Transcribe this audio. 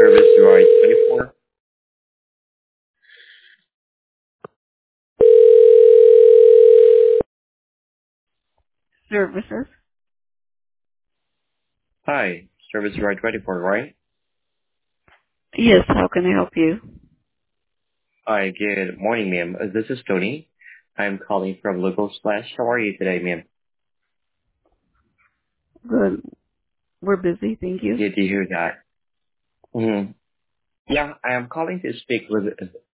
Service Droid 24. Services. Hi, Service Droid 24, right? Yes, how can I help you? Hi, good morning, ma'am. This is Tony. I'm calling from Local Slash. How are you today, ma'am? Good. We're busy, thank you. Good to hear that. Yeah, I am calling to speak with